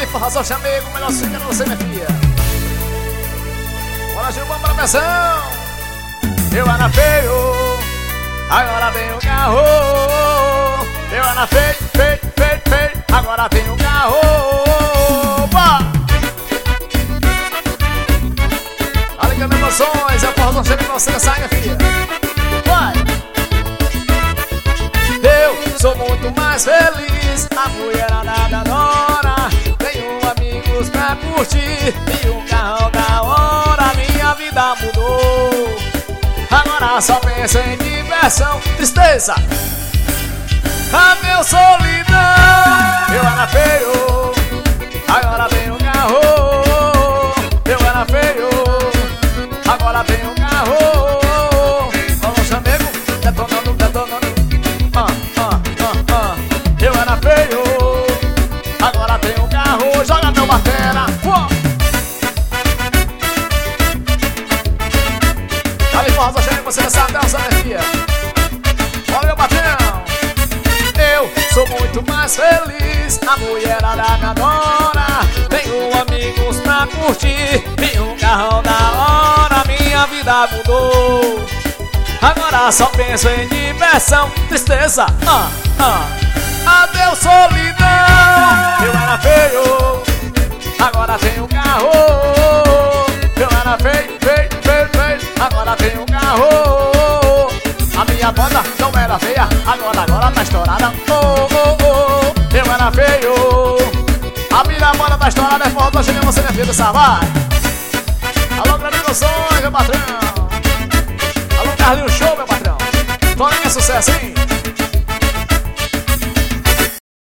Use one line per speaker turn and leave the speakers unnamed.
forrozão chamego, o melhor swing é você, minha filha. Bora, Gil, vamos pra pressão. Eu era feio, agora tenho um carro. Eu era feio, feio, feio, feio, agora tenho um carro. Alegando emoções, a forrozão chega em você, sai, minha filha. Vai! Eu sou muito mais feliz, a mulherada me adora. Tenho amigos pra curtir e um carro da hora. Minha vida mudou, agora só penso em diversão. Tristeza, a meu solidão. Eu era feio, agora tenho um carro. Eu era feio, agora tenho um carro. Vamos, chamego, detonando, detonando. Eu era feio, agora tenho um carro. Joga meu batera. Ali, força, chega você nessa dança, minha filha. Olha meu batrão. Eu sou muito mais feliz, a mulherada me adora. Tenho amigos pra curtir e um carro da hora. Minha vida mudou, agora só penso em diversão. Tristeza, adeus solidão. Eu era feio, agora tenho um carro. Eu era feio, feio, feio, feio, agora tenho um carro. A minha banda não era feia, agora tá estourada. Eu era feio, a minha banda tá estourada. É forró, tô chegando você, minha filha, essa vai. Alô, Grande Noções, meu patrão. Alô, Carlinhos Show, meu patrão. Tô nem é sucesso, hein?